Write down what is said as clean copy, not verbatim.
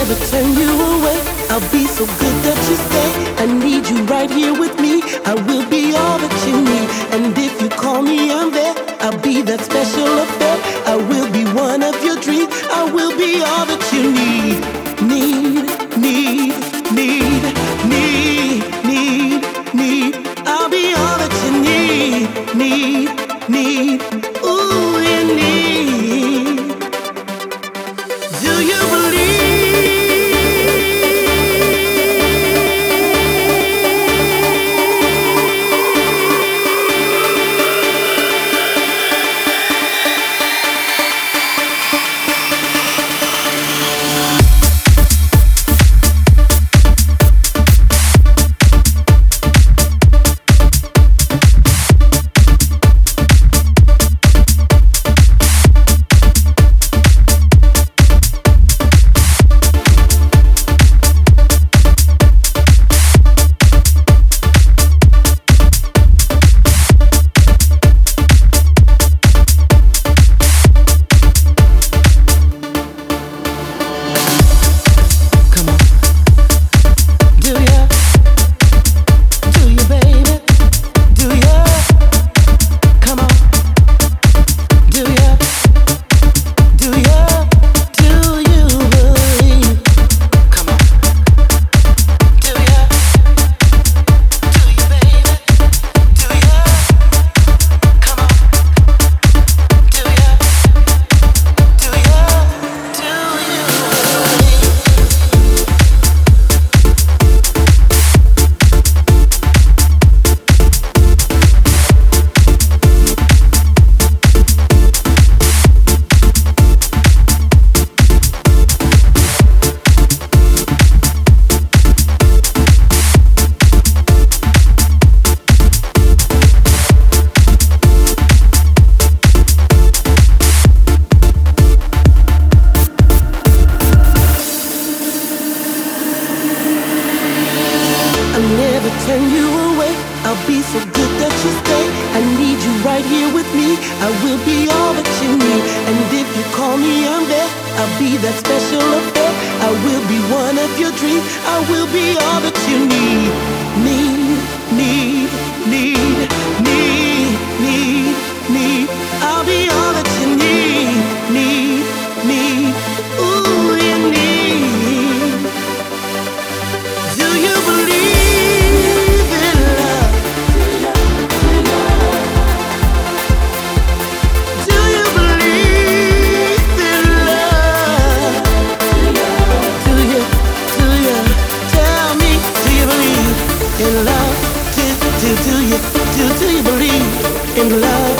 never turn you away. I'll be so good that you stay. I need you right here with me. I will be all that you need. And if you call me, I'm there. I'll be that special affair. I will be one of your dreams. I will be all that you need. Need, need, need, need, need, need. I'll be all that you need. Need, need. Ooh, you need. Do you believe? Turn you away. I'll be so good that you stay. I need you right here with me. I will be all that you need. And if you call me, I'm there. I'll be that special affair. I will be one of your dreams. I will be all that you need. Need, need, need, need, need, need. I'll be all that you need. Need, need. Ooh, you need. Do you believe? In love, do you believe in love?